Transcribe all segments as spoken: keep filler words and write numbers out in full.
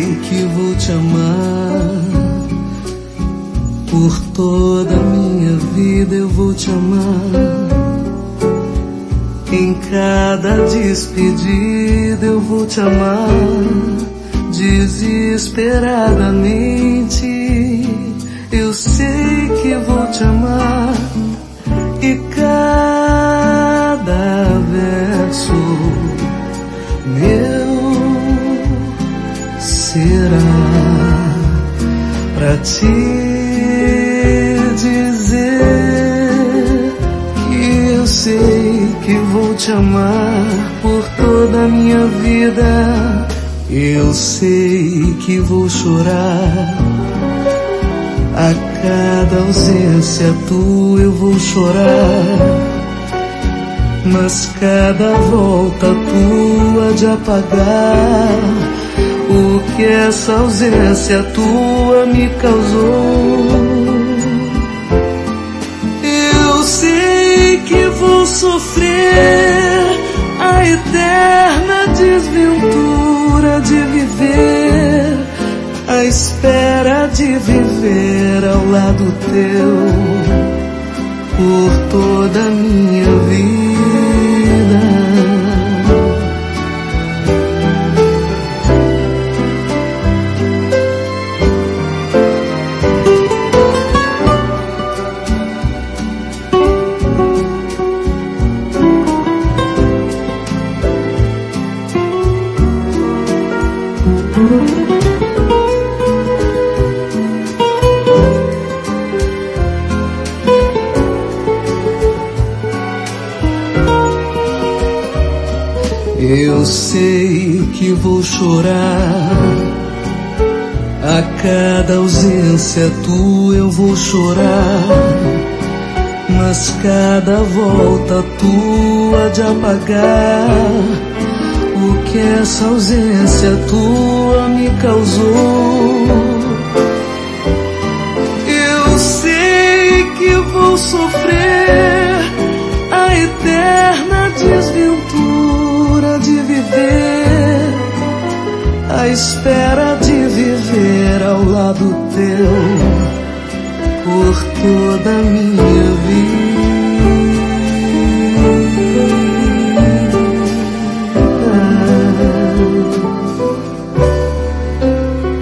sei que vou te amar. Por toda a minha vida eu vou te amar. Em cada despedida eu vou te amar. Desesperadamente eu sei que vou te amar. E cada verso meu será pra te dizer que eu sei que vou te amar por toda a minha vida. Eu sei que vou chorar a cada ausência tua, eu vou chorar, mas cada volta tua de apagar o que essa ausência tua me causou. Eu sei que vou sofrer a eterna desventura de viver, a espera de viver ao lado teu por toda a minha vida. Eu sei que vou chorar a cada ausência tua, eu vou chorar, mas cada volta tua de apagar o que essa ausência tua me causou. Eu sei que vou sofrer a eterna desventura de viver, a espera de viver ao lado teu por toda a minha vida.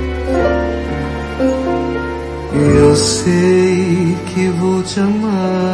Eu sei que vou te amar.